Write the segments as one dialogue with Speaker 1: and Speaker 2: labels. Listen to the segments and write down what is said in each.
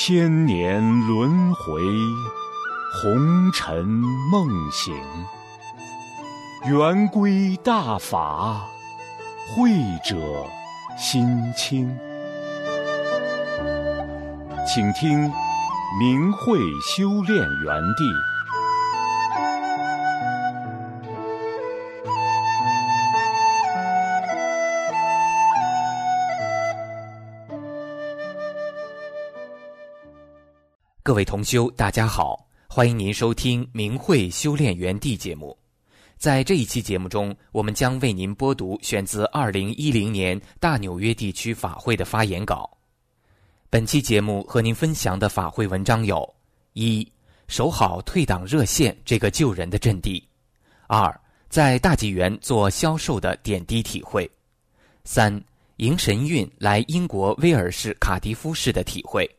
Speaker 1: 千年轮回，红尘梦醒。圆规大法，慧者心清。请听明慧修炼园地。
Speaker 2: 各位同修，大家好，欢迎您收听明慧修炼园地节目。在这一期节目中，我们将为您播读选自2010年大纽约地区法会的发言稿。本期节目和您分享的法会文章有：一、守好退党热线这个救人的阵地；二、在大纪元做销售的点滴体会；三、迎神韵来英国威尔士卡迪夫市的体会。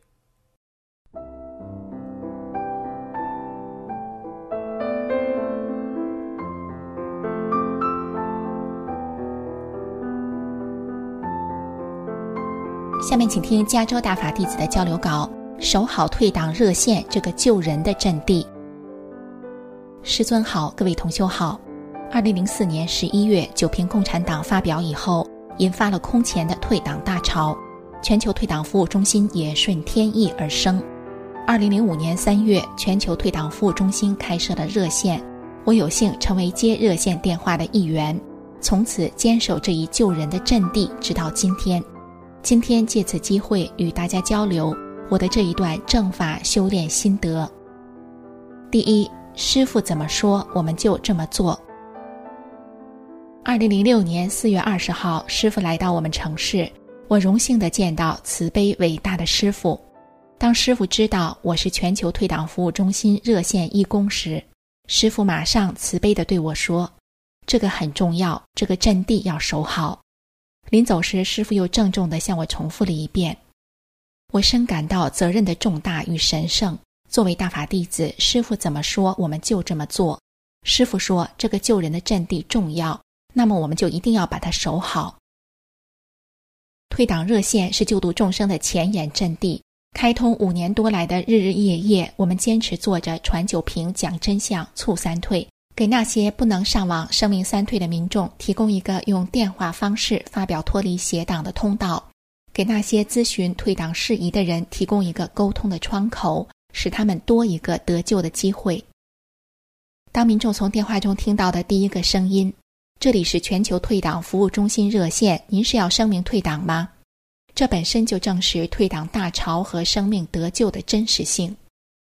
Speaker 3: 下面请听加州大法弟子的交流稿，守好退党热线这个救人的阵地。师尊好，各位同修好。2004年11月，九平共产党发表以后，引发了空前的退党大潮，全球退党服务中心也顺天意而生。2005年3月，全球退党服务中心开设了热线，我有幸成为接热线电话的一员，从此坚守这一救人的阵地，直到今天。今天借此机会与大家交流我的这一段正法修炼心得。第一，师父怎么说我们就这么做。2006年4月20号，师父来到我们城市，我荣幸地见到慈悲伟大的师父。当师父知道我是全球退党服务中心热线义工时，师父马上慈悲地对我说，这个很重要，这个阵地要守好。临走时，师父又郑重地向我重复了一遍。我深感到责任的重大与神圣。作为大法弟子，师父怎么说我们就这么做。师父说这个救人的阵地重要，那么我们就一定要把它守好。退党热线是救度众生的前沿阵地，开通5年多来的日日夜夜，我们坚持做着传九平、讲真相、促三退，给那些不能上网声明三退的民众提供一个用电话方式发表脱离邪党的通道，给那些咨询退党事宜的人提供一个沟通的窗口，使他们多一个得救的机会。当民众从电话中听到的第一个声音，这里是全球退党服务中心热线，您是要声明退党吗？这本身就证实退党大潮和生命得救的真实性。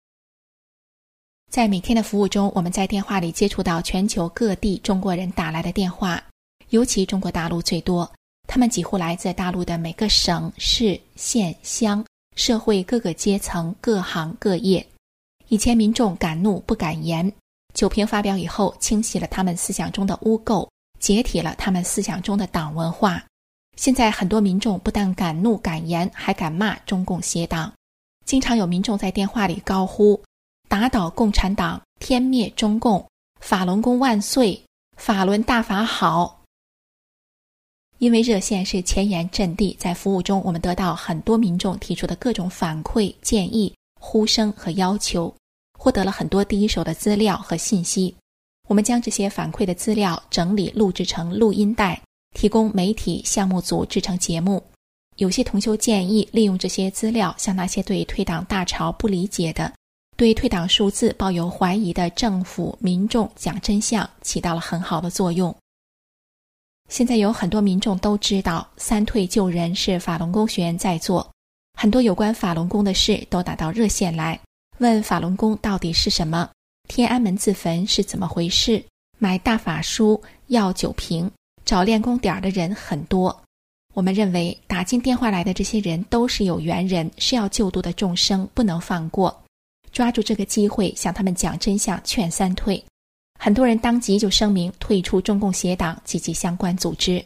Speaker 3: 在每天的服务中，我们在电话里接触到全球各地中国人打来的电话，尤其中国大陆最多，他们几乎来自大陆的每个省、市、县、乡，社会各个阶层、各行各业。以前民众敢怒不敢言，九平发表以后，清洗了他们思想中的污垢，解体了他们思想中的党文化。现在很多民众不但敢怒敢言，还敢骂中共邪党。经常有民众在电话里高呼打倒共产党，天灭中共，法轮功万岁，法轮大法好。因为热线是前沿阵地，在服务中我们得到很多民众提出的各种反馈、建议、呼声和要求，获得了很多第一手的资料和信息。我们将这些反馈的资料整理录制成录音带，提供媒体项目组制成节目。有些同修建议利用这些资料向那些对退党大潮不理解的、对退党数字抱有怀疑的政府民众讲真相，起到了很好的作用。现在有很多民众都知道三退救人是法轮功学员在做，很多有关法轮功的事都打到热线来，问法轮功到底是什么，天安门自焚是怎么回事，买大法书要九平，找练功点的人很多。我们认为打进电话来的这些人都是有缘人，是要救度的众生，不能放过，抓住这个机会向他们讲真相，劝三退。很多人当即就声明退出中共邪党及其相关组织。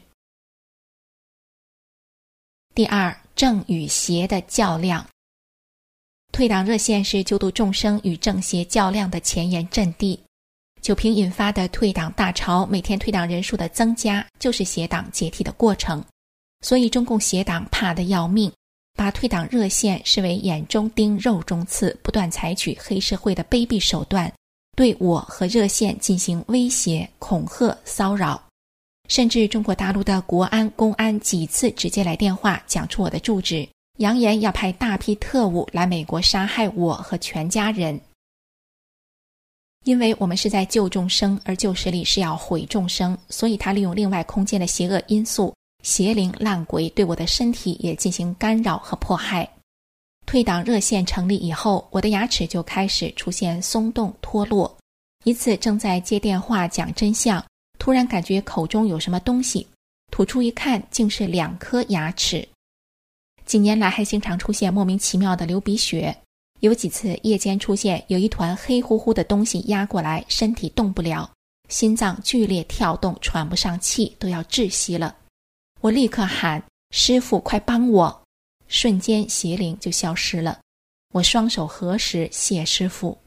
Speaker 3: 第二，正与邪的较量。退党热线是救度众生与正邪较量的前沿阵地。九平引发的退党大潮，每天退党人数的增加，就是邪党解体的过程。所以中共邪党怕得要命， 把退党热线视为眼中钉肉中刺，不断采取黑社会的卑鄙手段，对我和热线进行威胁、恐吓、骚扰。甚至中国大陆的国安、公安几次直接来电话讲出我的住址，扬言要派大批特务来美国杀害我和全家人。因为我们是在救众生，而救势力是要毁众生，所以他利用另外空间的邪恶因素，邪灵烂鬼对我的身体也进行干扰和迫害。退党热线成立以后，我的牙齿就开始出现松动脱落。一次正在接电话讲真相，突然感觉口中有什么东西，吐出一看，竟是2颗牙齿。几年来还经常出现莫名其妙的流鼻血，有几次夜间出现有一团黑乎乎的东西压过来，身体动不了，心脏剧烈跳动，喘不上气，都要窒息了。我立刻喊：师父快帮我！瞬间邪灵就消失了。我双手合十谢师父。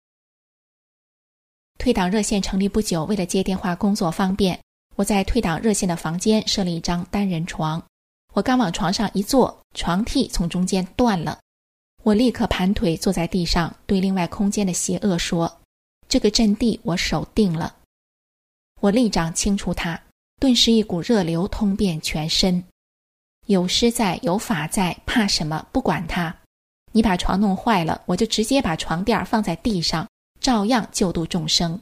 Speaker 3: 退党热线成立不久，为了接电话工作方便，我在退党热线的房间设了一张单人床。我刚往床上一坐，床屉从中间断了。我立刻盘腿坐在地上，对另外空间的邪恶说：这个阵地我守定了。我立掌清除它，顿时一股热流通遍全身。有师在，有法在，怕什么？不管它。你把床弄坏了，我就直接把床垫放在地上，照样救度众生。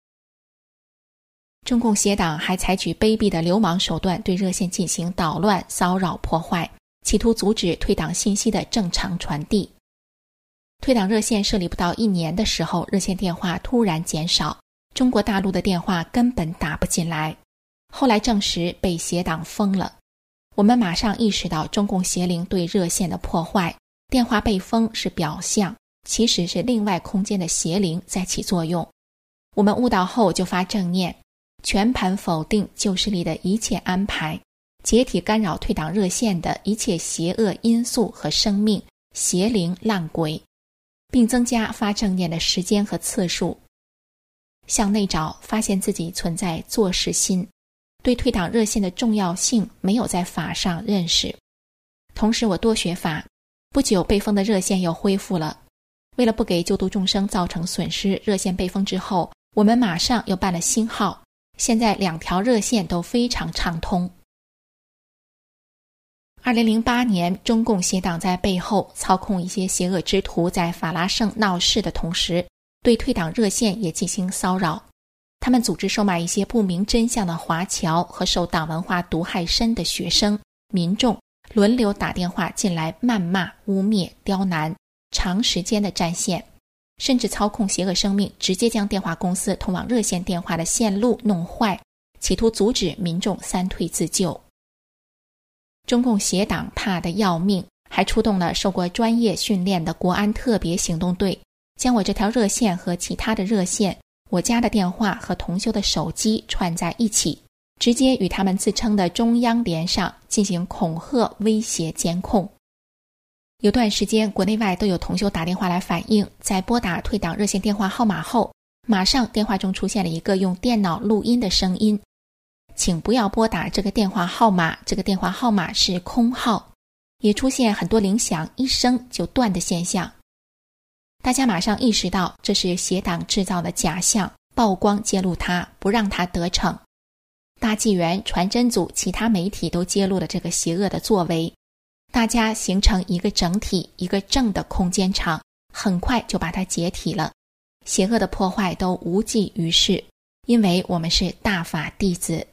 Speaker 3: 中共邪党还采取卑鄙的流氓手段，对热线进行捣乱、骚扰、破坏，企图阻止退党信息的正常传递。退党热线设立不到1年的时候，热线电话突然减少，中国大陆的电话根本打不进来。后来证实被邪党封了。我们马上意识到中共邪灵对热线的破坏，电话被封是表象，其实是另外空间的邪灵在起作用。我们悟到后就发正念，全盘否定旧势力的一切安排，解体干扰退党热线的一切邪恶因素和生命、邪灵烂鬼，并增加发正念的时间和次数。向内找，发现自己存在做事心，对退党热线的重要性没有在法上认识。同时我多学法，不久被封的热线又恢复了。为了不给救度众生造成损失，热线被封之后，我们马上又办了新号，现在2条热线都非常畅通。2008年，中共邪党在背后操控一些邪恶之徒在法拉盛闹事的同时，对退党热线也进行骚扰。他们组织售卖一些不明真相的华侨和受党文化毒害深的学生、民众，轮流打电话进来谩骂、污蔑、刁难，长时间的占线，甚至操控邪恶生命，直接将电话公司通往热线电话的线路弄坏，企图阻止民众三退自救。中共邪党怕得要命，还出动了受过专业训练的国安特别行动队，将我这条热线和其他的热线、我家的电话和同修的手机串在一起，直接与他们自称的中央连上，进行恐吓、威胁、监控。有段时间，国内外都有同修打电话来反映，在拨打退党热线电话号码后，马上电话中出现了一个用电脑录音的声音：请不要拨打这个电话号码，这个电话号码是空号。也出现很多铃响一声就断的现象。大家马上意识到这是邪党制造的假象，曝光揭露它，不让它得逞。大纪元、传真组、其他媒体都揭露了这个邪恶的作为，大家形成一个整体，一个正的空间场，很快就把它解体了。邪恶的破坏都无济于事，因为我们是大法弟子。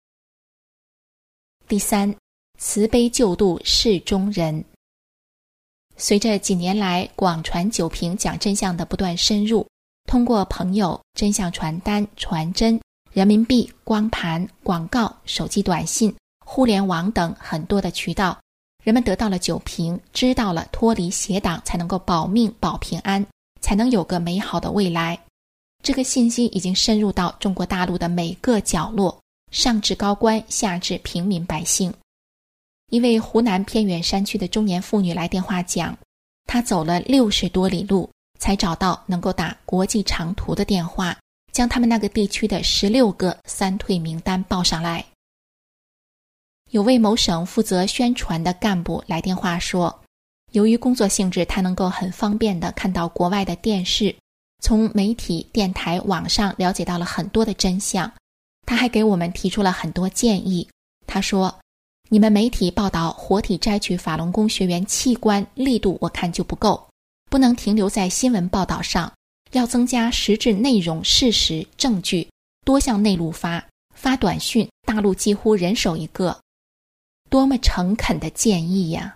Speaker 3: 第三，慈悲救度事中人。随着几年来广传九评讲真相的不断深入，通过朋友、真相传单、传真、人民币、光盘、广告、手机短信、互联网等很多的渠道，人们得到了九评，知道了脱离邪党才能够保命保平安，才能有个美好的未来。这个信息已经深入到中国大陆的每个角落，上至高官，下至平民百姓。一位湖南偏远山区的中年妇女来电话讲，她走了60多里路才找到能够打国际长途的电话，将他们那个地区的16个三退名单报上来。有位某省负责宣传的干部来电话说， 由于工作性质，他能够很方便地看到国外的电视，从媒体、电台、网上了解到了很多的真相。他还给我们提出了很多建议。他说，你们媒体报道活体摘取法轮功学员器官力度我看就不够，不能停留在新闻报道上，要增加实质内容、事实、证据，多向内陆发短讯，大陆几乎人手一个。多么诚恳的建议呀！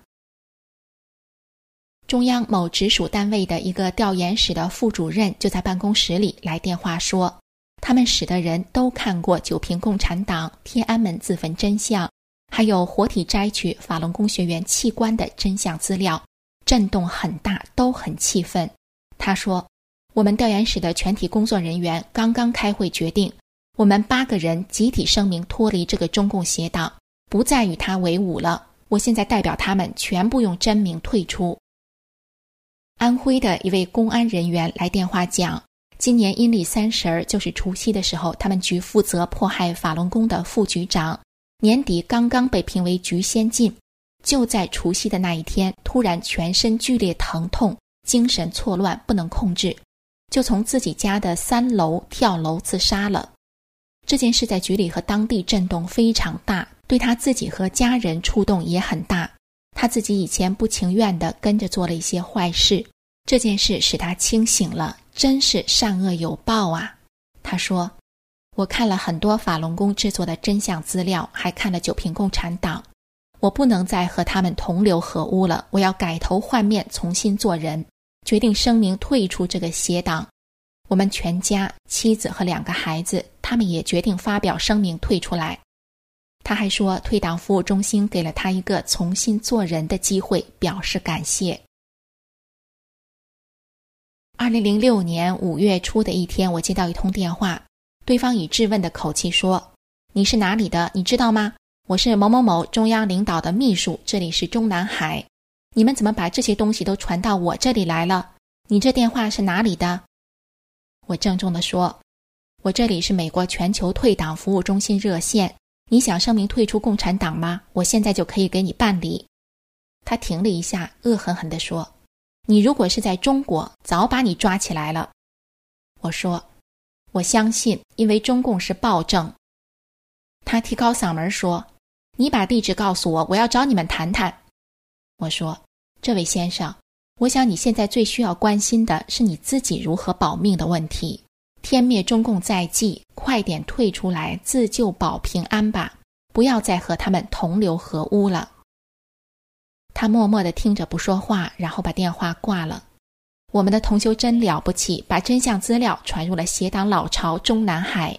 Speaker 3: 中央某直属单位的一个调研室的副主任就在办公室里来电话说，他们室的人都看过九平共产党、天安门自焚真相，还有活体摘取法轮功学员器官的真相资料，震动很大，都很气愤。他说，我们调研室的全体工作人员刚刚开会决定，我们8个人集体声明脱离这个中共邪党，不再与他为伍了。我现在代表他们全部用真名退出。安徽的一位公安人员来电话讲，今年阴历30就是除夕的时候，他们局负责迫害法轮功的副局长年底刚刚被评为局先进，就在除夕的那一天，突然全身剧烈疼痛，精神错乱，不能控制，就从自己家的3楼跳楼自杀了。这件事在局里和当地震动非常大，对他自己和家人触动也很大。他自己以前不情愿地跟着做了一些坏事，这件事使他清醒了，真是善恶有报啊。他说，我看了很多法轮功制作的真相资料，还看了九平共产党，我不能再和他们同流合污了，我要改头换面，重新做人，决定声明退出这个邪党。我们全家，妻子和2个孩子，他们也决定发表声明退出来。他还说，退党服务中心给了他一个重新做人的机会，表示感谢。2006年5月初的一天，我接到一通电话，对方以质问的口气说，你是哪里的？你知道吗？我是某某某中央领导的秘书，这里是中南海，你们怎么把这些东西都传到我这里来了？你这电话是哪里的？我郑重地说，我这里是美国全球退党服务中心热线，你想声明退出共产党吗？我现在就可以给你办理。他停了一下，恶狠狠地说，你如果是在中国，早把你抓起来了。我说，我相信，因为中共是暴政。他提高嗓门说，你把地址告诉我，我要找你们谈谈。我说，这位先生，我想你现在最需要关心的是你自己如何保命的问题。天灭中共在即，快点退出来自救保平安吧，不要再和他们同流合污了。他默默地听着不说话，然后把电话挂了。我们的同修真了不起，把真相资料传入了邪党老巢中南海。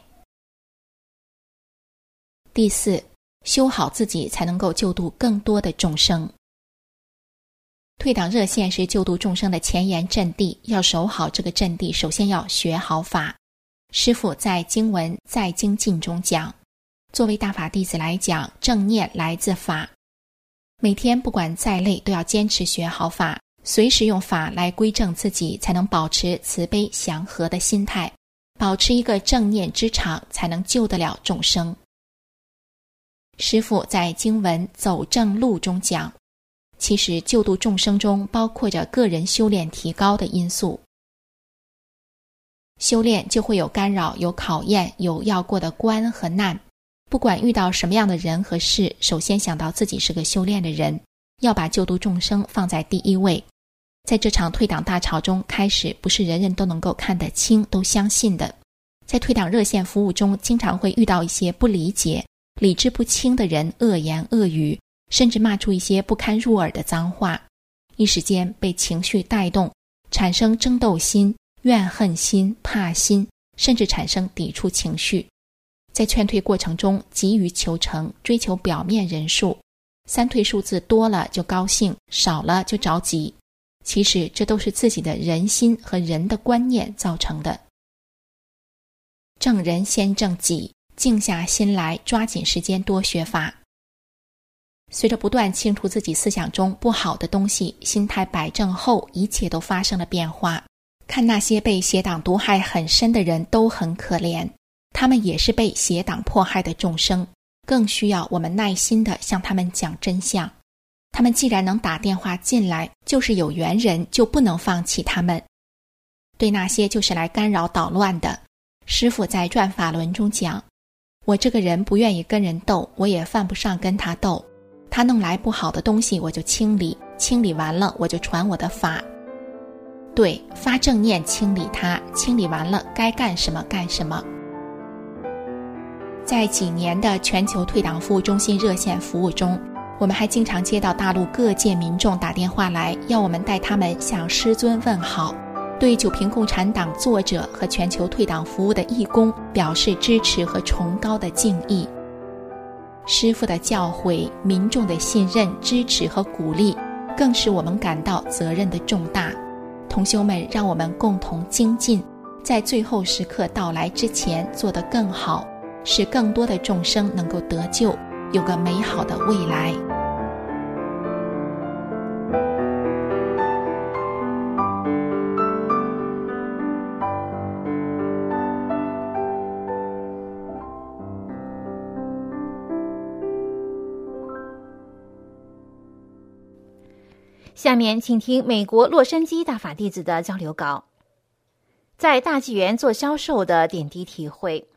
Speaker 3: 第4，修好自己才能够救度更多的众生。退党热线是救度众生的前沿阵地，要守好这个阵地，首先要学好法。师父在经文在精进中讲，作为大法弟子来讲，正念来自法，每天不管再累都要坚持学好法，随时用法来归正自己，才能保持慈悲祥和的心态，保持一个正念之场，才能救得了众生。师父在经文走正路中讲，其实救度众生中包括着个人修炼提高的因素。修炼就会有干扰，有考验，有要过的关和难。不管遇到什么样的人和事，首先想到自己是个修炼的人，要把救度众生放在第一位。在这场退党大潮中，开始不是人人都能够看得清，都相信的。在退党热线服务中，经常会遇到一些不理解、理智不清的人，恶言恶语，甚至骂出一些不堪入耳的脏话，一时间被情绪带动，产生争斗心、怨恨心、怕心，甚至产生抵触情绪。在劝退过程中急于求成，追求表面人数，3退数字多了就高兴，少了就着急。其实这都是自己的人心和人的观念造成的。正人先正己，静下心来，抓紧时间多学法。随着不断清除自己思想中不好的东西，心态摆正后，一切都发生了变化。看那些被邪党毒害很深的人都很可怜，他们也是被邪党迫害的众生，更需要我们耐心地向他们讲真相。 他们既然能打电话进来，就是有缘人，就不能放弃他们。对那些就是来干扰捣乱的，师父在转法轮中讲，我这个人不愿意跟人斗，我也犯不上跟他斗，他弄来不好的东西我就清理，清理完了我就传我的法。对，发正念清理它，清理完了该干什么干什么。在几年的全球退党服务中心热线服务中，我们还经常接到大陆各界民众打电话来，要我们带他们向师尊问好，对九平共产党作者和全球退党服务的义工表示支持和崇高的敬意。师父的教诲，民众的信任、支持和鼓励，更使我们感到责任的重大。同修们，让我们共同精进，在最后时刻到来之前做得更好，使更多的众生能够得救，有个美好的未来。
Speaker 4: 下面请听美国洛杉矶大法弟子的交流稿，在大纪元做销售的点滴体会。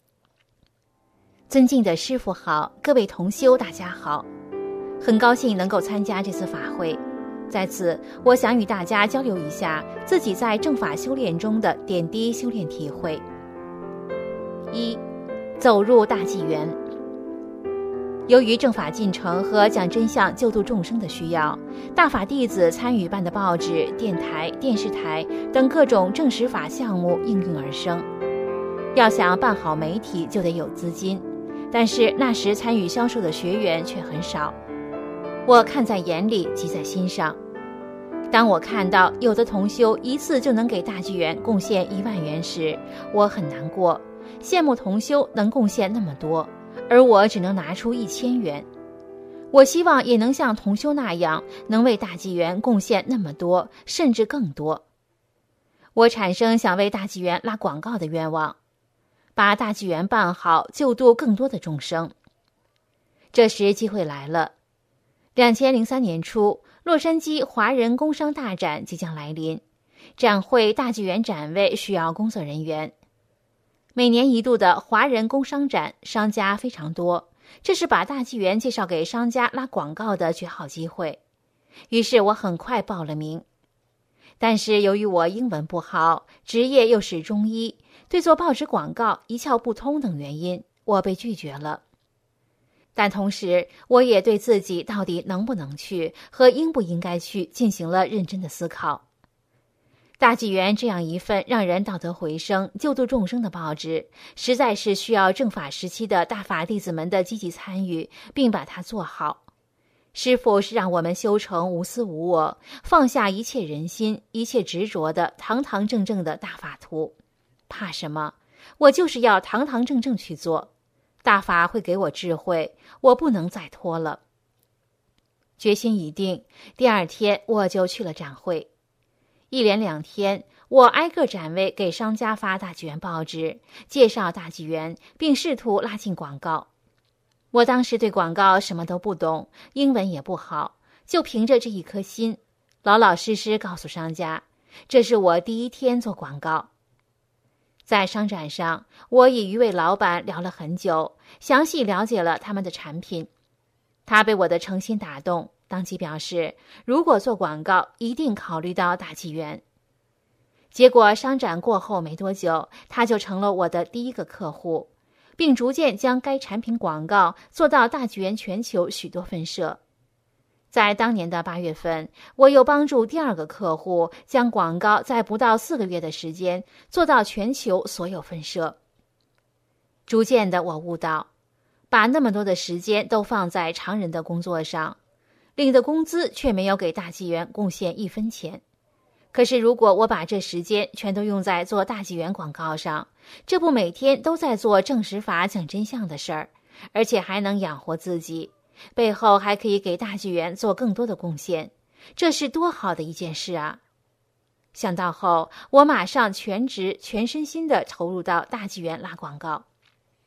Speaker 4: 尊敬的师父好，各位同修大家好，很高兴能够参加这次法会。在此，我想与大家交流一下自己在正法修炼中的点滴修炼体会。一，走入大纪元。由于正法进程和讲真相救度众生的需要，大法弟子参与办的报纸、电台、电视台等各种正实法项目应运而生。要想办好媒体，就得有资金，但是那时参与销售的学员却很少。我看在眼里，记在心上。当我看到有的同修一次就能给大纪元贡献1万元时，我很难过，羡慕同修能贡献那么多，而我只能拿出1000元。我希望也能像同修那样，能为大纪元贡献那么多，甚至更多。我产生想为大纪元拉广告的愿望，把大纪元办好，救度更多的众生。这时机会来了。2003年初，洛杉矶华人工商大展即将来临，展会大纪元展位需要工作人员。每年一度的华人工商展，商家非常多，这是把大纪元介绍给商家拉广告的绝好机会。于是我很快报了名。但是由于我英文不好，职业又是中医，对做报纸广告一窍不通等原因，我被拒绝了。但同时，我也对自己到底能不能去和应不应该去进行了认真的思考。大纪元这样一份让人道德回升、救度众生的报纸，实在是需要正法时期的大法弟子们的积极参与，并把它做好。师父是让我们修成无私无我，放下一切人心、一切执着的堂堂正正的大法图。怕什么？我就是要堂堂正正去做。大法会给我智慧，我不能再拖了。决心已定，第2天我就去了展会。一连2天，我挨个展位给商家发大纪元报纸，介绍大纪元，并试图拉进广告。我当时对广告什么都不懂，英文也不好，就凭着这一颗心，老老实实告诉商家，这是我第1天做广告。在商展上，我与一位老板聊了很久，详细了解了他们的产品。他被我的诚心打动，当即表示，如果做广告，一定考虑到大纪元。结果商展过后没多久，他就成了我的第1个客户，并逐渐将该产品广告做到大纪元全球许多分社。在当年的8月份，我又帮助第2个客户将广告在不到4个月的时间做到全球所有分社。逐渐的，我悟到，把那么多的时间都放在常人的工作上，领的工资却没有给大纪元贡献1分钱。可是如果我把这时间全都用在做大纪元广告上，这不每天都在做正实法讲真相的事儿，而且还能养活自己，背后还可以给大纪元做更多的贡献，这是多好的一件事啊！想到后，我马上全职全身心地投入到大纪元拉广告。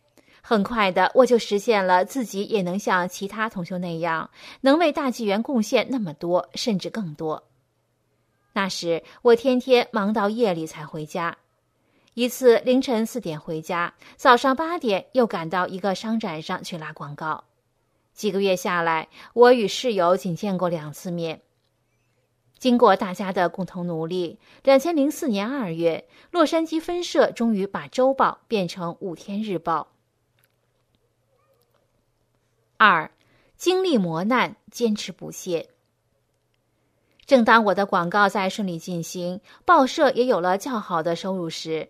Speaker 4: 很快的，我就实现了自己也能像其他同修那样，能为大纪元贡献那么多，甚至更多。那时我天天忙到夜里才回家，一次凌晨4点回家，早上8点又赶到一个商展上去拉广告。几个月下来，我与室友仅见过2次面。经过大家的共同努力，2004年2月，洛杉矶分社终于把周报变成5天日报。2. 经历磨难，坚持不懈。正当我的广告在顺利进行，报社也有了较好的收入时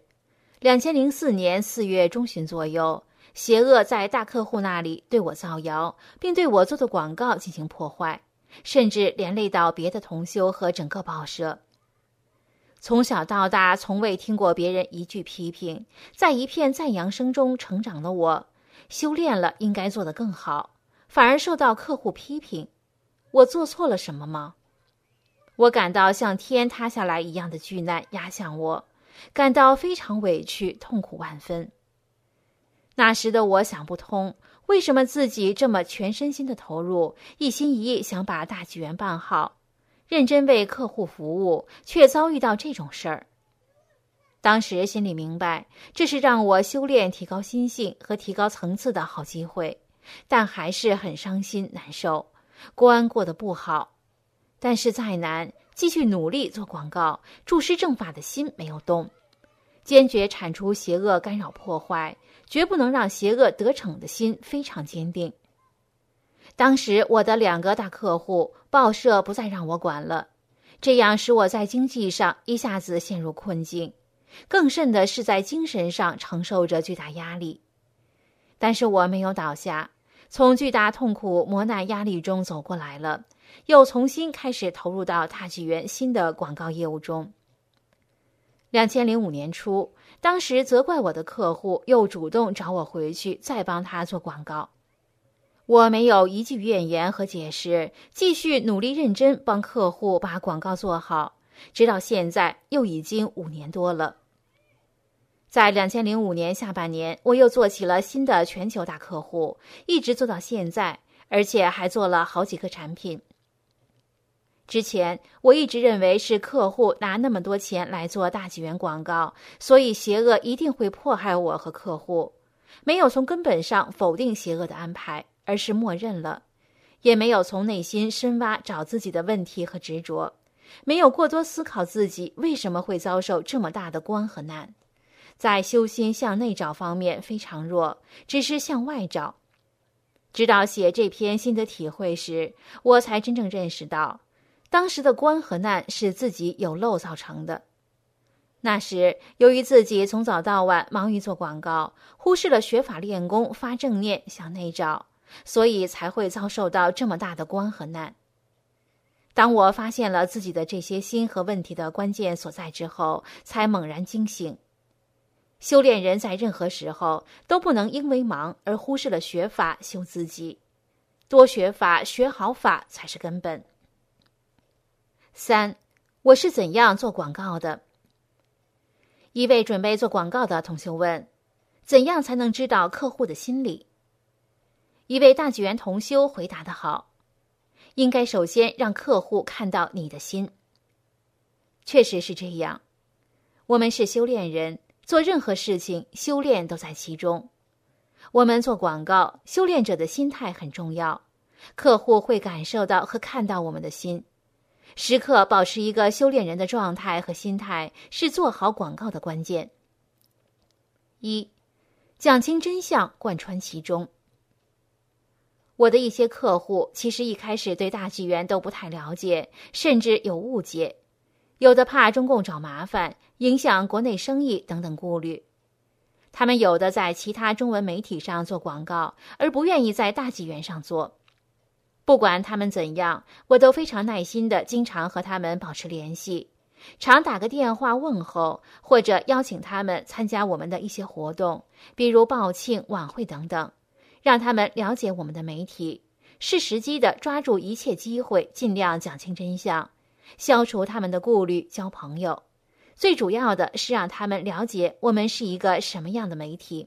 Speaker 4: ，2004年4月中旬左右，邪恶在大客户那里对我造谣，并对我做的广告进行破坏，甚至连累到别的同修和整个报社。从小到大从未听过别人一句批评，在一片赞扬声中成长的我，修炼了应该做得更好，反而受到客户批评。我做错了什么吗？我感到像天塌下来一样的巨难压向我，感到非常委屈，痛苦万分。那时的我想不通，为什么自己这么全身心的投入，一心一意想把大纪元办好，认真为客户服务，却遭遇到这种事儿。当时心里明白，这是让我修炼提高心性和提高层次的好机会，但还是很伤心难受，关过得不好。但是再难，继续努力做广告，注师正法的心没有动，坚决铲除邪恶干扰破坏，绝不能让邪恶得逞的心非常坚定。当时我的2个大客户，报社不再让我管了，这样使我在经济上一下子陷入困境，更甚的是在精神上承受着巨大压力。但是我没有倒下，从巨大痛苦磨难压力中走过来了，又重新开始投入到大纪元新的广告业务中。2005年初，当时责怪我的客户又主动找我回去再帮他做广告。我没有一句怨言和解释，继续努力认真帮客户把广告做好，直到现在又已经5年多了。在2005年下半年，我又做起了新的全球大客户，一直做到现在，而且还做了好几个产品。之前我一直认为是客户拿那么多钱来做大纪元广告，所以邪恶一定会迫害我和客户，没有从根本上否定邪恶的安排，而是默认了，也没有从内心深挖找自己的问题和执着，没有过多思考自己为什么会遭受这么大的关和难，在修心向内找方面非常弱，只是向外找。直到写这篇心得体会时，我才真正认识到，当时的关和难是自己有漏造成的。那时由于自己从早到晚忙于做广告，忽视了学法练功发正念向内找，所以才会遭受到这么大的关和难。当我发现了自己的这些心和问题的关键所在之后，才猛然惊醒。修炼人在任何时候都不能因为忙而忽视了学法修自己，多学法学好法才是根本。3. 我是怎样做广告的？一位准备做广告的同修问，怎样才能知道客户的心理？一位大纪元同修回答得好，应该首先让客户看到你的心。确实是这样，我们是修炼人，做任何事情修炼都在其中。我们做广告，修炼者的心态很重要，客户会感受到和看到我们的心。时刻保持一个修炼人的状态和心态，是做好广告的关键。1. 讲清真相，贯穿其中。我的一些客户其实一开始对大纪元都不太了解，甚至有误解，有的怕中共找麻烦，影响国内生意等等顾虑。他们有的在其他中文媒体上做广告，而不愿意在大纪元上做。不管他们怎样，我都非常耐心地经常和他们保持联系，常打个电话问候，或者邀请他们参加我们的一些活动，比如报庆、晚会等等，让他们了解我们的媒体，适时机地抓住一切机会，尽量讲清真相，消除他们的顾虑，交朋友。最主要的是让他们了解我们是一个什么样的媒体，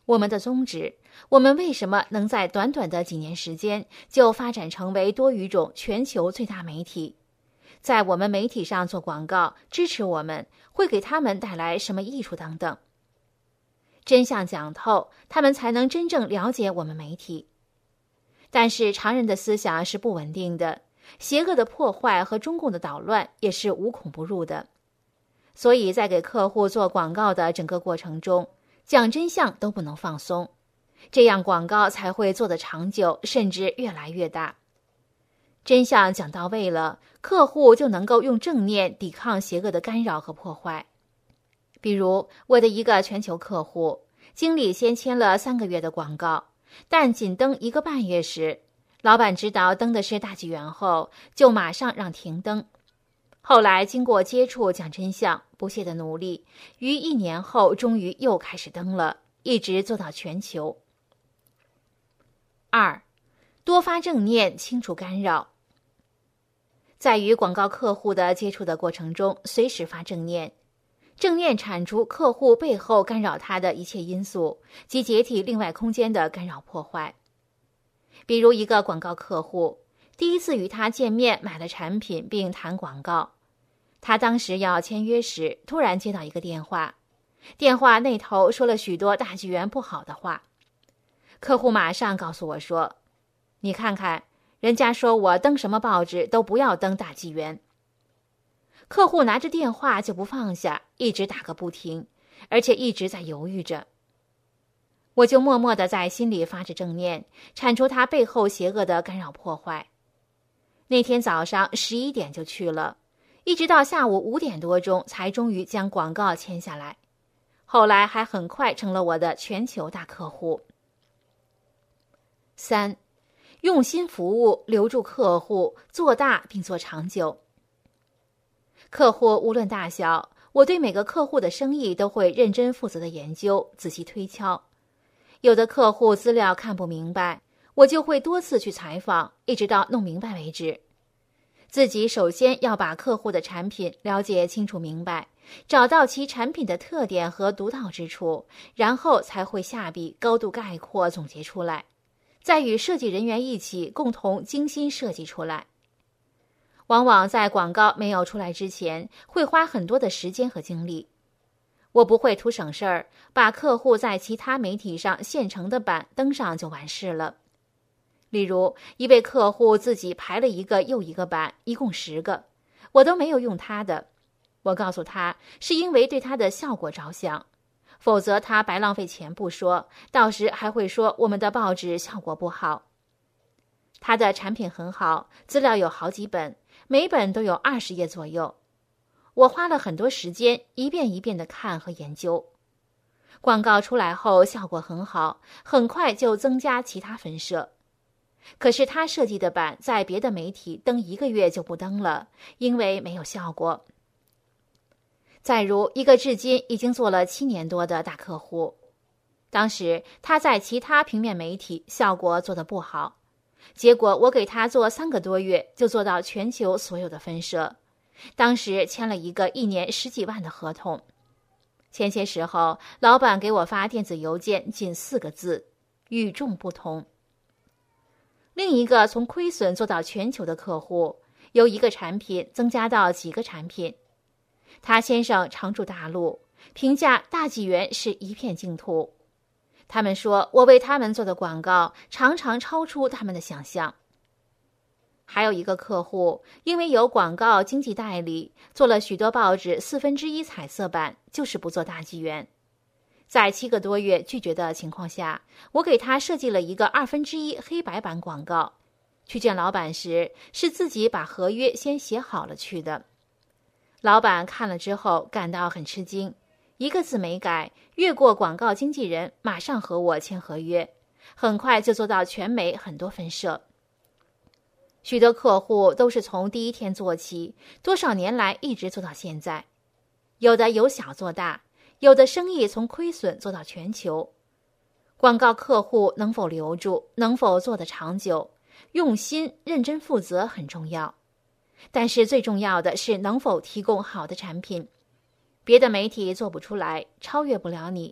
Speaker 4: 我们的宗旨，我们为什么能在短短的几年时间就发展成为多语种全球最大媒体？在我们媒体上做广告，支持我们，会给他们带来什么益处等等。真相讲透，他们才能真正了解我们媒体。但是常人的思想是不稳定的，邪恶的破坏和中共的捣乱也是无孔不入的。所以在给客户做广告的整个过程中，讲真相都不能放松，这样广告才会做得长久，甚至越来越大。真相讲到位了，客户就能够用正念抵抗邪恶的干扰和破坏。比如我的一个全球客户，经理先签了3个月的广告，但仅登1个半月时，老板知道登的是大纪元后，就马上让停登。后来经过接触讲真相，不懈的努力，于1年后终于又开始登了，一直做到全球。2. 多发正念，清除干扰。在与广告客户的接触的过程中，随时发正念，正念铲除客户背后干扰他的一切因素，及解体另外空间的干扰破坏。比如一个广告客户，第一次与他见面买了产品并谈广告，他当时要签约时，突然接到一个电话，电话那头说了许多大纪元不好的话。客户马上告诉我说，你看看，人家说我登什么报纸都不要登大纪元。客户拿着电话就不放下，一直打个不停，而且一直在犹豫着。我就默默地在心里发着正念，铲除他背后邪恶的干扰破坏。那天早上11点就去了，一直到下午5点多钟才终于将广告签下来，后来还很快成了我的全球大客户。3. 用心服务，留住客户，做大并做长久。客户无论大小，我对每个客户的生意都会认真负责的研究，仔细推敲。有的客户资料看不明白，我就会多次去采访，一直到弄明白为止。自己首先要把客户的产品了解清楚明白，找到其产品的特点和独到之处，然后才会下笔高度概括总结出来，再与设计人员一起共同精心设计出来。往往在广告没有出来之前，会花很多的时间和精力。我不会图省事儿，把客户在其他媒体上现成的版登上就完事了。例如，一位客户自己排了一个又一个版，一共10个，我都没有用他的。我告诉他，是因为对他的效果着想，否则他白浪费钱不说，到时还会说我们的报纸效果不好。他的产品很好，资料有好几本，每本都有20页左右。我花了很多时间，一遍一遍地看和研究。广告出来后效果很好，很快就增加其他分社。可是他设计的版在别的媒体登1个月就不登了，因为没有效果。再如一个至今已经做了7年多的大客户，当时他在其他平面媒体效果做得不好，结果我给他做3个多月就做到全球所有的分社，当时签了一个1年10几万的合同。前些时候老板给我发电子邮件，仅4个字：与众不同。另一个从亏损做到全球的客户，由1个产品增加到几个产品。他先生常驻大陆，评价大纪元是一片净土。他们说我为他们做的广告常常超出他们的想象。还有一个客户，因为有广告经纪代理，做了许多报纸1/4彩色版，就是不做大纪元。在7个多月拒绝的情况下，我给他设计了一个1/2黑白版广告。去见老板时，是自己把合约先写好了去的。老板看了之后感到很吃惊，1个字没改，越过广告经纪人，马上和我签合约，很快就做到全美很多分社。许多客户都是从第一天做起，多少年来一直做到现在。有的由小做大，有的生意从亏损做到全球。广告客户能否留住，能否做得长久，用心认真负责很重要。但是最重要的是能否提供好的产品。别的媒体做不出来，超越不了你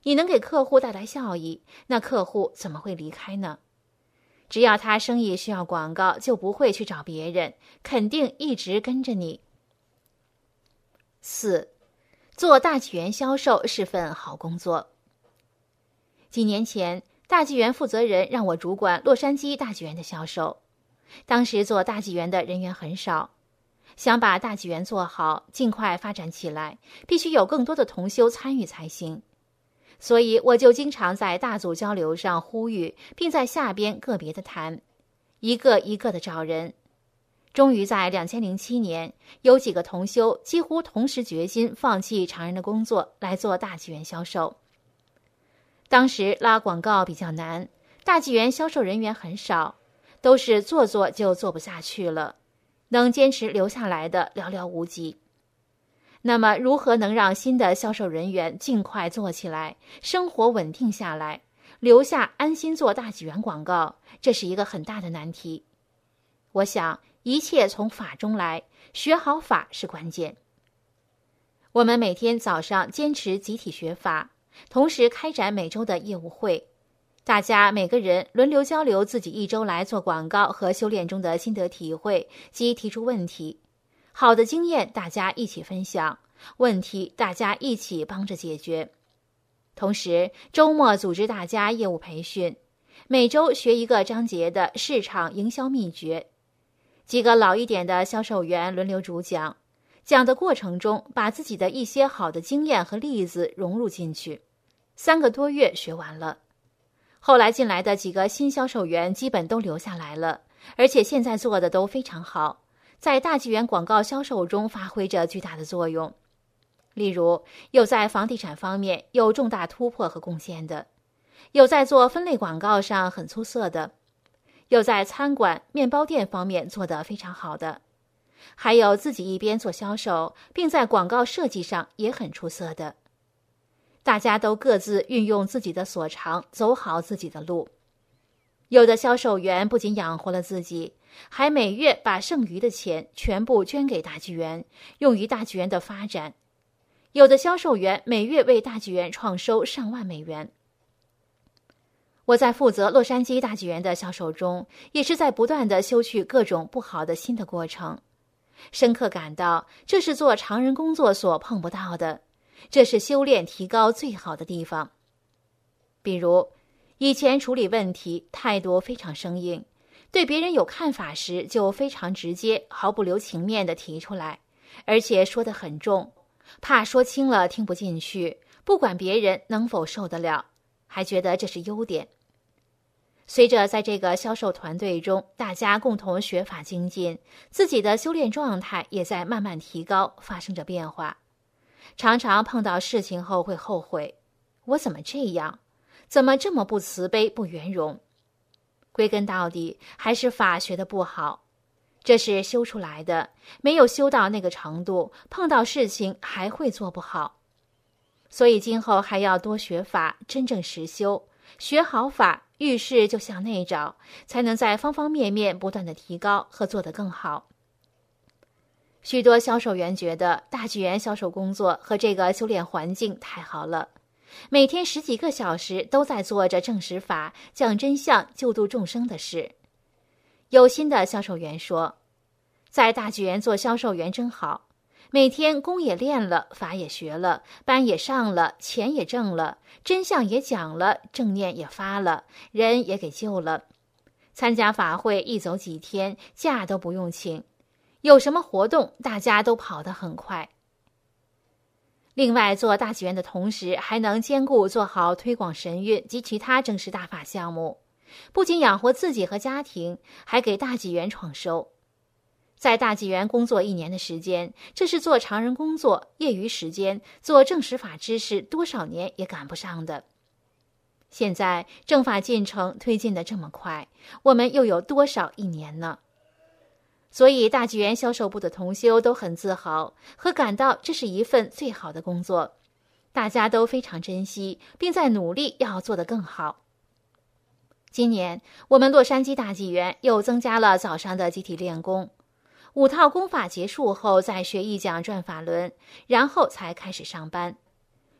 Speaker 4: 你能给客户带来效益，那客户怎么会离开呢？只要他生意需要广告，就不会去找别人，肯定一直跟着你。4. 做大纪元销售是份好工作。几年前，大纪元负责人让我主管洛杉矶大纪元的销售。当时做大纪元的人员很少，想把大纪元做好，尽快发展起来，必须有更多的同修参与才行。所以我就经常在大组交流上呼吁，并在下边个别的谈，一个一个的找人。终于在2007年，有几个同修几乎同时决心放弃常人的工作，来做大纪元销售。当时拉广告比较难，大纪元销售人员很少，都是做就做不下去了，能坚持留下来的寥寥无几。那么如何能让新的销售人员尽快做起来，生活稳定下来，留下安心做大纪元广告，这是一个很大的难题。我想一切从法中来，学好法是关键。我们每天早上坚持集体学法，同时开展每周的业务会，大家每个人轮流交流自己一周来做广告和修炼中的心得体会及提出问题。好的经验大家一起分享，问题大家一起帮着解决。同时周末组织大家业务培训，每周学一个章节的市场营销秘诀，几个老一点的销售员轮流主讲，讲的过程中把自己的一些好的经验和例子融入进去，3个多月学完了。后来进来的几个新销售员基本都留下来了，而且现在做的都非常好，在大纪元广告销售中发挥着巨大的作用。例如，有在房地产方面有重大突破和贡献的，有在做分类广告上很出色的，有在餐馆、面包店方面做得非常好的，还有自己一边做销售，并在广告设计上也很出色的。大家都各自运用自己的所长，走好自己的路。有的销售员不仅养活了自己，还每月把剩余的钱全部捐给大纪元，用于大纪元的发展。有的销售员每月为大纪元创收上万美元。我在负责洛杉矶大纪元的销售中，也是在不断地修去各种不好的新的过程，深刻感到这是做常人工作所碰不到的，这是修炼提高最好的地方。比如以前处理问题态度非常生硬，对别人有看法时就非常直接，毫不留情面地提出来，而且说得很重，怕说轻了听不进去，不管别人能否受得了，还觉得这是优点。随着在这个销售团队中大家共同学法精进，自己的修炼状态也在慢慢提高，发生着变化。常常碰到事情后会后悔，我怎么这样？怎么这么不慈悲不圆融？归根到底还是法学的不好，这是修出来的，没有修到那个程度，碰到事情还会做不好。所以今后还要多学法，真正实修，学好法，遇事就向内找，才能在方方面面不断的提高和做得更好。许多销售员觉得大纪元销售工作和这个修炼环境太好了，每天10几个小时都在做着证实法、讲真相、救度众生的事。有新的销售员说，在大纪元做销售员真好，每天功也练了，法也学了，班也上了，钱也挣了，真相也讲了，正念也发了，人也给救了。参加法会一走几天，假都不用请，有什么活动大家都跑得很快。另外做大纪元的同时，还能兼顾做好推广神韵及其他正式大法项目，不仅养活自己和家庭，还给大纪元创收。在大纪元工作1年的时间，这是做常人工作，业余时间做正实法知识多少年也赶不上的。现在正法进程推进得这么快，我们又有多少1年呢？所以大纪元销售部的同修都很自豪和感到这是一份最好的工作，大家都非常珍惜，并在努力要做得更好。今年我们洛杉矶大纪元又增加了早上的集体练功，5套功法结束后再学1讲转法轮，然后才开始上班，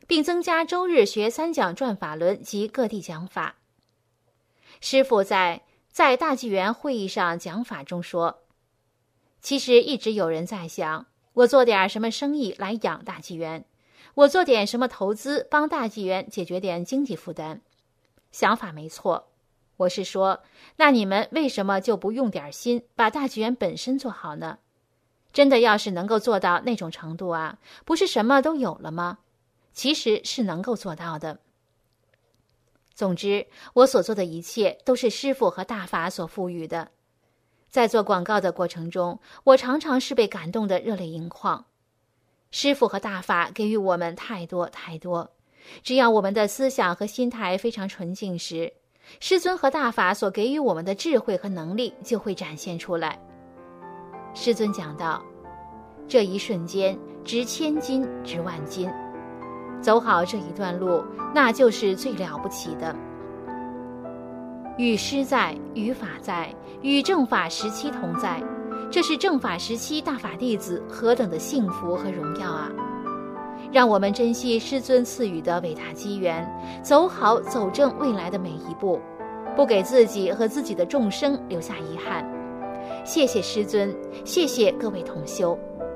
Speaker 4: 并增加周日学三讲转法轮及各地讲法。师父在大纪元会议上讲法中说，其实一直有人在想，我做点什么生意来养大纪元，我做点什么投资帮大纪元解决点经济负担。想法没错，我是说，那你们为什么就不用点心把大纪元本身做好呢？真的要是能够做到那种程度啊，不是什么都有了吗？其实是能够做到的。总之，我所做的一切都是师父和大法所赋予的。在做广告的过程中，我常常是被感动得热泪盈眶。师父和大法给予我们太多太多，只要我们的思想和心态非常纯净时，师尊和大法所给予我们的智慧和能力就会展现出来。师尊讲到，这一瞬间值千金值万金，走好这一段路，那就是最了不起的。与师在，与法在，与正法时期同在，这是正法时期大法弟子何等的幸福和荣耀啊！让我们珍惜师尊赐予的伟大机缘，走好走正未来的每一步，不给自己和自己的众生留下遗憾。谢谢师尊，谢谢各位同修。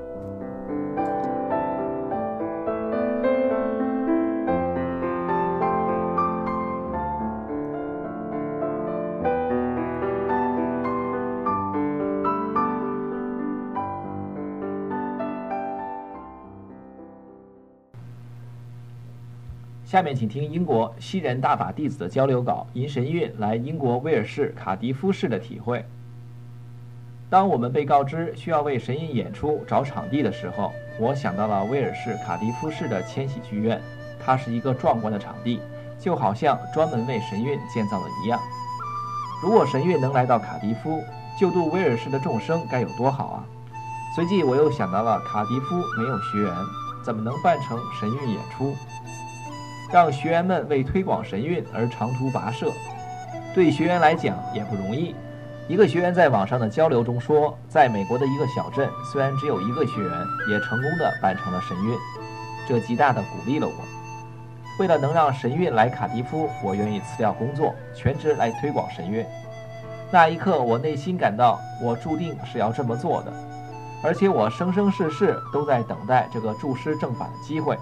Speaker 5: 下面请听英国西人大法弟子的交流稿，因神韵来英国威尔士卡迪夫市的体会。当我们被告知需要为神韵演出找场地的时候，我想到了威尔士卡迪夫市的千禧剧院，它是一个壮观的场地，就好像专门为神韵建造的一样。如果神韵能来到卡迪夫，救度威尔士的众生该有多好啊！随即我又想到了卡迪夫没有学员，怎么能办成神韵演出？让学员们为推广神韵而长途跋涉，对学员来讲也不容易。一个学员在网上的交流中说，在美国的一个小镇，虽然只有一个学员，也成功地办成了神韵，这极大地鼓励了我。为了能让神韵来卡迪夫，我愿意辞掉工作，全职来推广神韵。那一刻，我内心感到我注定是要这么做的，而且我生生世世都在等待这个助师正法的机会。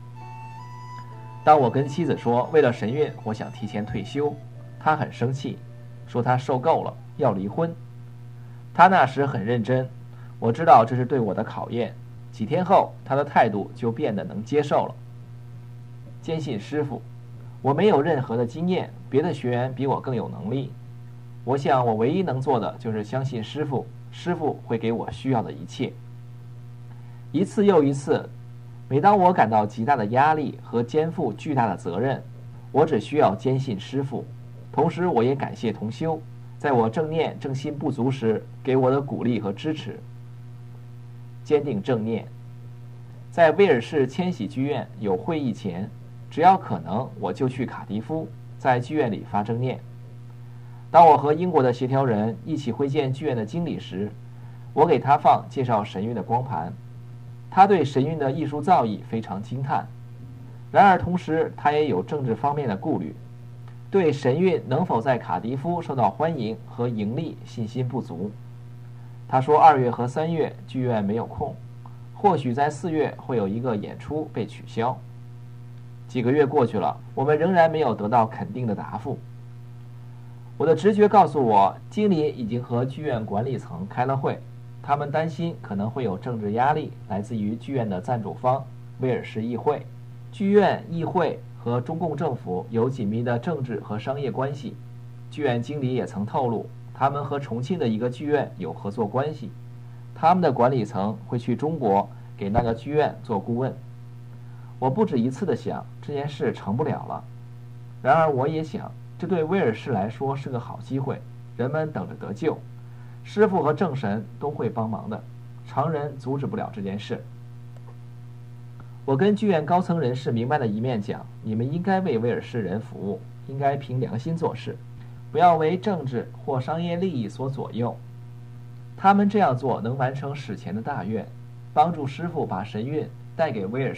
Speaker 5: 当我跟妻子说为了神韵我想提前退休，她很生气，说她受够了，要离婚。她那时很认真，我知道这是对我的考验。几天后，她的态度就变得能接受了。坚信师父，我没有任何的经验，别的学员比我更有能力。我想我唯一能做的就是相信师父，师父会给我需要的一切。一次又一次，每当我感到极大的压力和肩负巨大的责任，我只需要坚信师父。同时我也感谢同修，在我正念正心不足时给我的鼓励和支持。坚定正念。在威尔士千禧剧院有会议前，只要可能我就去卡迪夫，在剧院里发正念。当我和英国的协调人一起会见剧院的经理时，我给他放介绍神韵的光盘。他对神韵的艺术造诣非常惊叹，然而同时他也有政治方面的顾虑，对神韵能否在卡迪夫受到欢迎和盈利信心不足。他说2月和3月剧院没有空，或许在4月会有一个演出被取消。几个月过去了，我们仍然没有得到肯定的答复。我的直觉告诉我，经理已经和剧院管理层开了会，他们担心可能会有政治压力来自于剧院的赞助方威尔士议会。剧院、议会和中共政府有紧密的政治和商业关系。剧院经理也曾透露，他们和重庆的一个剧院有合作关系，他们的管理层会去中国给那个剧院做顾问。我不止一次地想，这件事成不了了。然而我也想，这对威尔士来说是个好机会，人们等着得救，师父和正神都会帮忙的，常人阻止不了这件事。我跟剧院高层人士明白的一面讲，你们应该为威尔士人服务，应该凭良心做事，不要为政治或商业利益所左右。他们这样做能完成史前的大愿，帮助师父把神韵带给威尔士，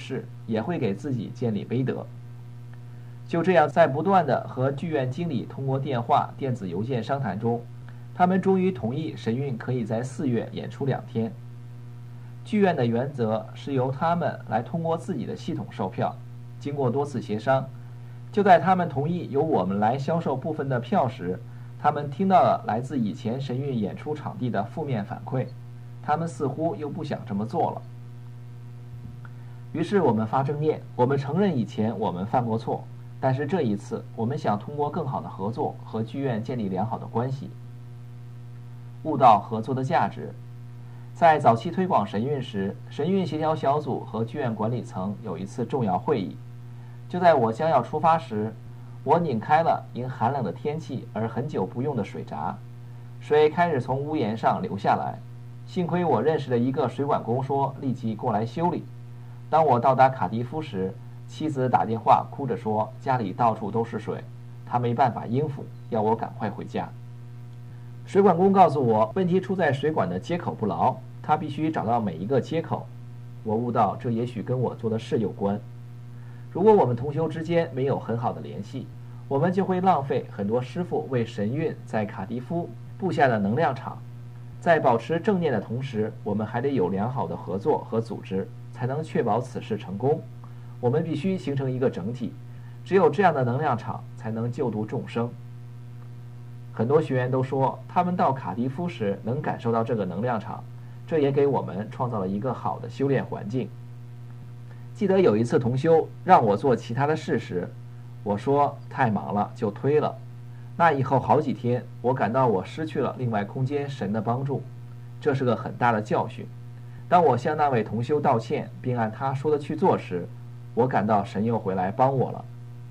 Speaker 5: 也会给自己建立威德。就这样，在不断的和剧院经理通过电话、电子邮件商谈中，他们终于同意神韵可以在4月演出2天。剧院的原则是由他们来通过自己的系统售票，经过多次协商，就在他们同意由我们来销售部分的票时，他们听到了来自以前神韵演出场地的负面反馈，他们似乎又不想这么做了。于是我们发正念，我们承认以前我们犯过错，但是这一次我们想通过更好的合作和剧院建立良好的关系。悟到合作的价值。在早期推广神韵时，神韵协调小组和剧院管理层有一次重要会议。就在我将要出发时，我拧开了因寒冷的天气而很久不用的水闸，水开始从屋檐上流下来。幸亏我认识的一个水管工说立即过来修理。当我到达卡迪夫时，妻子打电话哭着说家里到处都是水，她没办法应付，要我赶快回家。水管工告诉我，问题出在水管的接口不牢，他必须找到每一个接口。我悟到这也许跟我做的事有关。如果我们同修之间没有很好的联系，我们就会浪费很多师父为神韵在卡迪夫布下的能量场。在保持正念的同时，我们还得有良好的合作和组织，才能确保此事成功。我们必须形成一个整体，只有这样的能量场才能救度众生。很多学员都说，他们到卡迪夫时能感受到这个能量场，这也给我们创造了一个好的修炼环境。记得有一次同修让我做其他的事时，我说太忙了就推了。那以后好几天，我感到我失去了另外空间神的帮助，这是个很大的教训。当我向那位同修道歉，并按他说的去做时，我感到神又回来帮我了。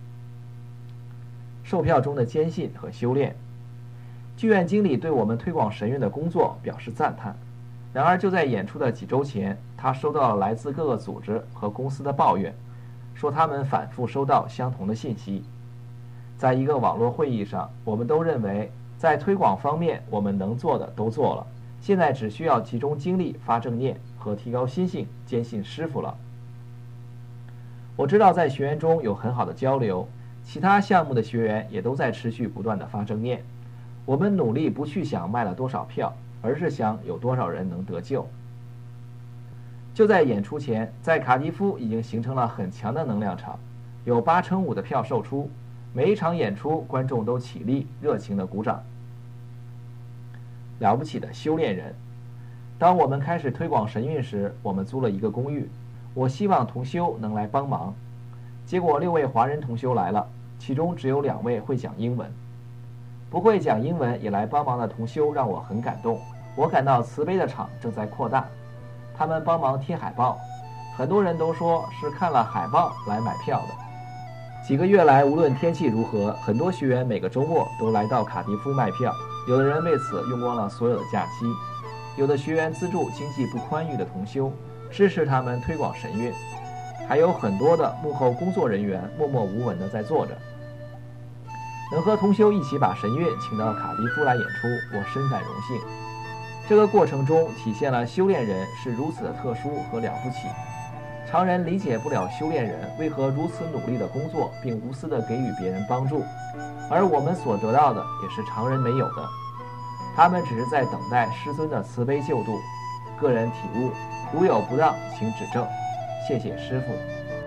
Speaker 5: 售票中的坚信和修炼。剧院经理对我们推广神韵的工作表示赞叹。然而就在演出的几周前，他收到了来自各个组织和公司的抱怨，说他们反复收到相同的信息。在一个网络会议上，我们都认为在推广方面我们能做的都做了，现在只需要集中精力发正念和提高心性，坚信师父了。我知道在学员中有很好的交流，其他项目的学员也都在持续不断的发正念。我们努力不去想卖了多少票，而是想有多少人能得救。就在演出前，在卡迪夫已经形成了很强的能量场，有85%的票售出，每一场演出观众都起立热情地鼓掌。了不起的修炼人。当我们开始推广神韵时，我们租了一个公寓，我希望同修能来帮忙。结果6位华人同修来了，其中只有2位会讲英文。不会讲英文也来帮忙的同修让我很感动，我感到慈悲的场正在扩大。他们帮忙贴海报，很多人都说是看了海报来买票的。几个月来，无论天气如何，很多学员每个周末都来到卡迪夫卖票，有的人为此用光了所有的假期，有的学员资助经济不宽裕的同修，支持他们推广神韵，还有很多的幕后工作人员默默无闻地在做着。能和同修一起把神韵请到卡迪夫来演出，我深感荣幸。这个过程中体现了修炼人是如此的特殊和了不起。常人理解不了修炼人为何如此努力的工作，并无私地给予别人帮助，而我们所得到的也是常人没有的。他们只是在等待师尊的慈悲救度。个人体悟，如有不当，请指正。谢谢师父。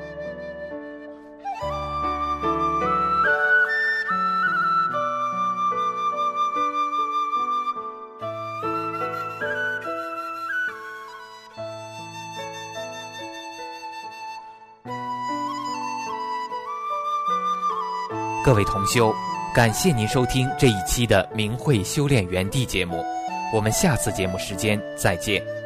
Speaker 2: 各位同修，感谢您收听这一期的明慧修炼园地节目，我们下次节目时间再见。